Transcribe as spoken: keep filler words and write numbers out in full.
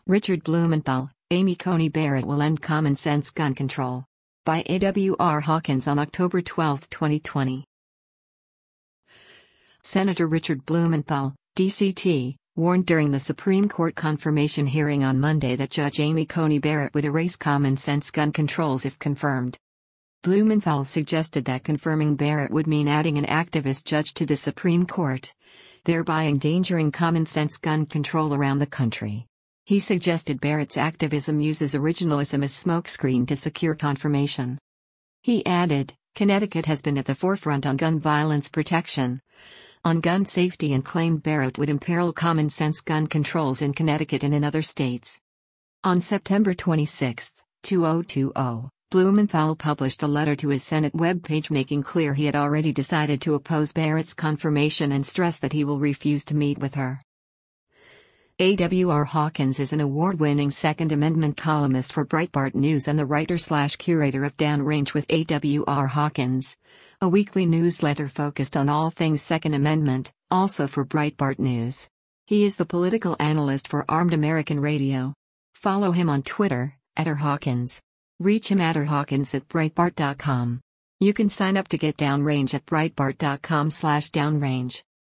Richard Blumenthal, Amy Coney Barrett will end common sense gun control. By A W R Hawkins on October twelfth, twenty twenty. Senator Richard Blumenthal, D C T, warned during the Supreme Court confirmation hearing on Monday that Judge Amy Coney Barrett would erase common sense gun controls if confirmed. Blumenthal suggested that confirming Barrett would mean adding an activist judge to the Supreme Court, thereby endangering common sense gun control around the country. He suggested Barrett's activism uses originalism as smokescreen to secure confirmation. He added, Connecticut has been at the forefront on gun violence protection, on gun safety, and claimed Barrett would imperil common sense gun controls in Connecticut and in other states. On September twenty-sixth, twenty twenty, Blumenthal published a letter to his Senate webpage making clear he had already decided to oppose Barrett's confirmation and stressed that he will refuse to meet with her. A W R Hawkins is an award-winning Second Amendment columnist for Breitbart News and the writer-slash-curator of Downrange with A W R Hawkins, a weekly newsletter focused on all things Second Amendment, also for Breitbart News. He is the political analyst for Armed American Radio. Follow him on Twitter, at R Hawkins. Reach him at r hawkins at breitbart dot com. You can sign up to get Downrange at breitbart dot com slash downrange.